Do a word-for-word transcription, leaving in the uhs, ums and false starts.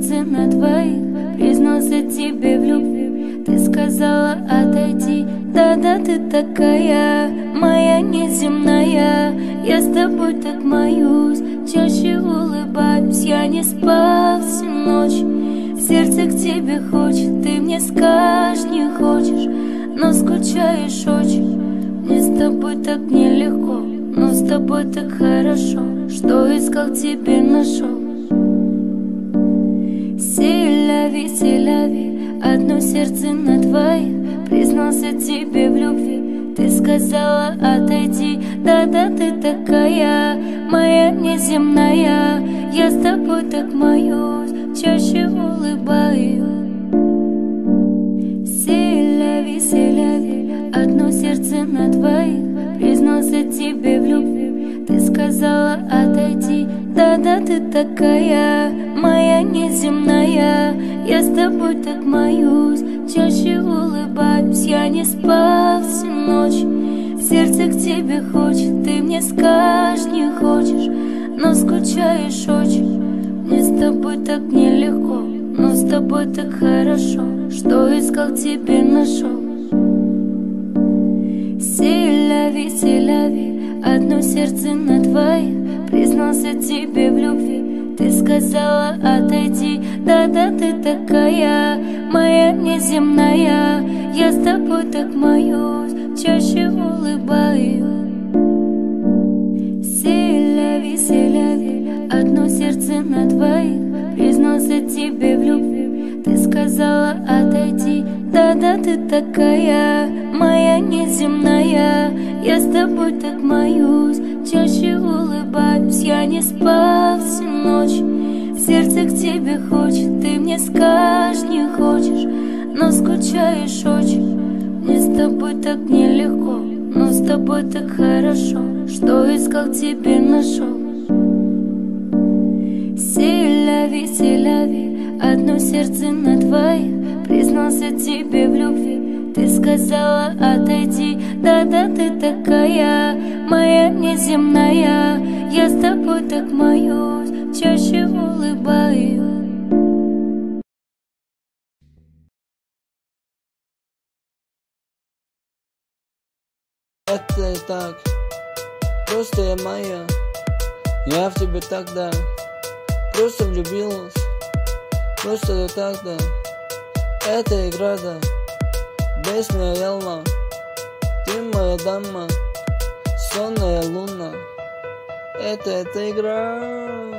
сердце на двоих, признался тебе в любви. Ты сказала отойти, да-да, ты такая, моя неземная. Я с тобой так моюсь, чаще улыбаюсь. Я не спал всю ночь, сердце к тебе хочет. Ты мне скажешь, не хочешь, но скучаешь очень. Мне с тобой так нелегко, но с тобой так хорошо. Что искал, тебе нашел. Селяви, селяви, одно сердце на двоих, признался тебе в любви. Ты сказала отойти, да-да, ты такая, моя неземная. Я с тобой так моюсь, чаще улыбаюсь. Селяви, селяви, одно сердце на двоих, признался тебе в любви. Ты сказала отойти, да-да, ты такая, моя неземная. Я с тобой так моюсь, чаще улыбаюсь. Я не спал всю ночь, сердце к тебе хочет. Ты мне скажешь, не хочешь, но скучаешь очень. Мне с тобой так нелегко, но с тобой так хорошо. Что искал, тебе нашел. Селяви, селяви, одно сердце на двоих, признался тебе в любви. Ты сказала отойти, да-да, ты такая, моя неземная. Я с тобой так моюсь, чаще улыбаюсь. Селяви, селяви, одно сердце на двоих, признался тебе в любви. Ты сказала отойти, да-да, ты такая, моя неземная. Я с тобой так моюсь, чаще улыбаюсь. Я не спал всю ночь, сердце к тебе хочет. Ты мне скажешь, не хочешь, но скучаешь очень. Мне с тобой так нелегко, но с тобой так хорошо. Что искал, тебе нашел. Селяви, селяви, одно сердце на двоих, признался тебе в любви. Ты сказала отойти, да-да, ты такая, моя неземная. Я с тобой так моюсь, чаще улыбаюсь. Это и так, просто я моя. Я в тебя тогда просто влюбилась, просто тогда. Это игра, да, без меня ялма. Ты моя дама, сонная луна. Это, это игра.